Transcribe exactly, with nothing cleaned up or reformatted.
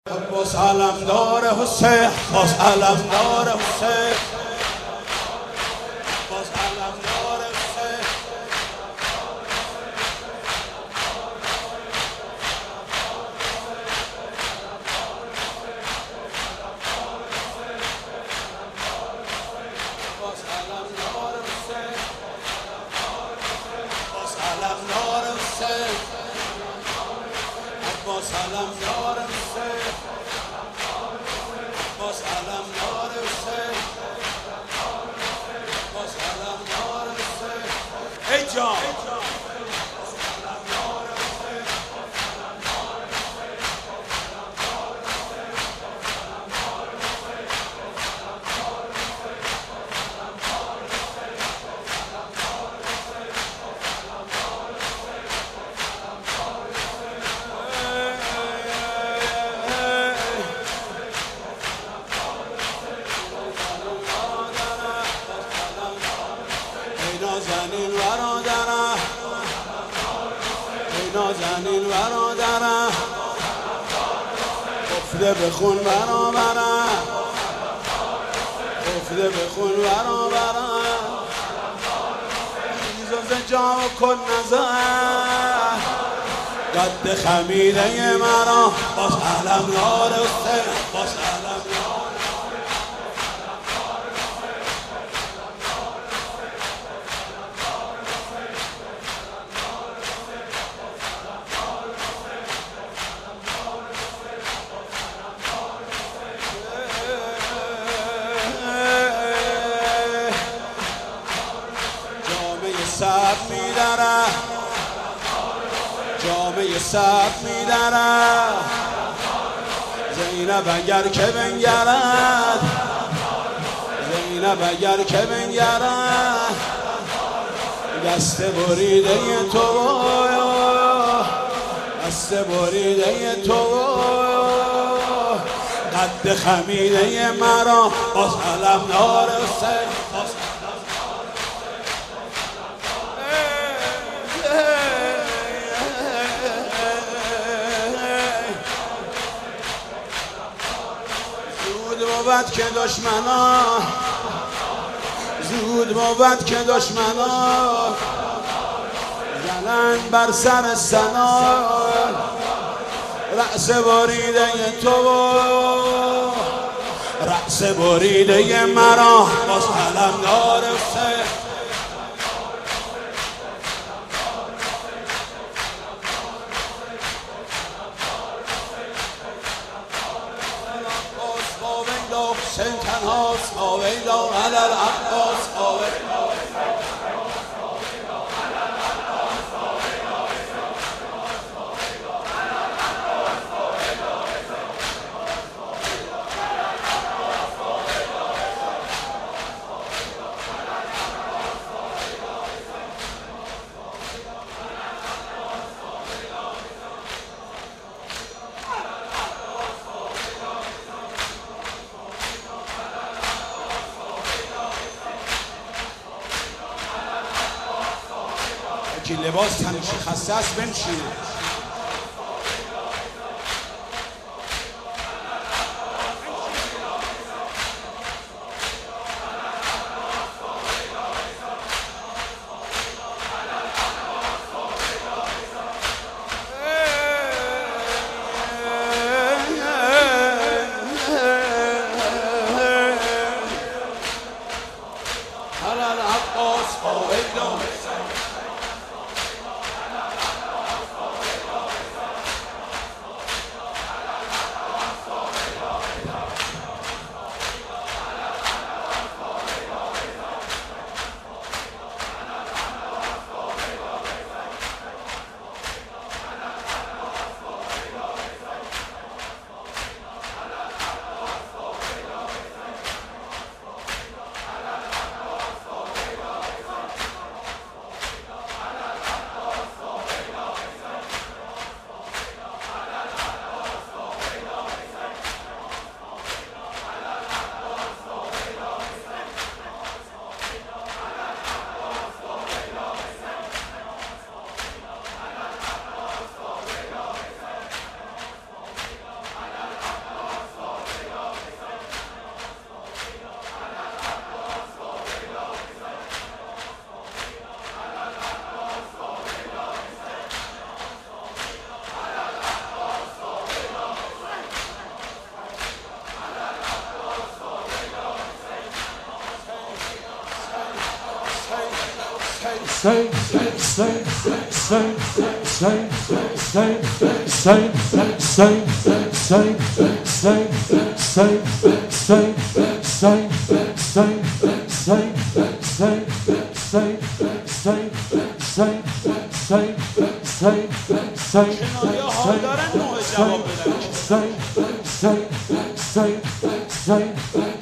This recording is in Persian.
باز علمدار حسین، باز علمدار حسین، باز علمدار حسین، باز علمدار حسین، باز علمدار حسین، باز علمدار حسین، باز علمدار حسین، باز علمدار حسین. ای جان نازنین برادرم، ای نازنین برادرم، گفته بخون برابرم، گفته بخون برابرم، ایزاز جا و کن نظر قد خمیده مرا، باز علمدار حسین، باز علمدار سب میداره، جامعه سب میداره، زینب اگر که بنگرد، زینب اگر که بنگرد، دست بریده تو، دست بریده تو، قد خمیده مرا، باز علمدار حسین، باز بود که دشمنا، زود بود که دشمنا زنن بر سر سنا، رأس بریده تو، رأس بریده مرا، باز علمدار حسین، حسین تنهاست، آویلا علی العباس، آویلا که لباس تنشی خسته است بنشینه. شنایا ها دارن نوع جواب بدن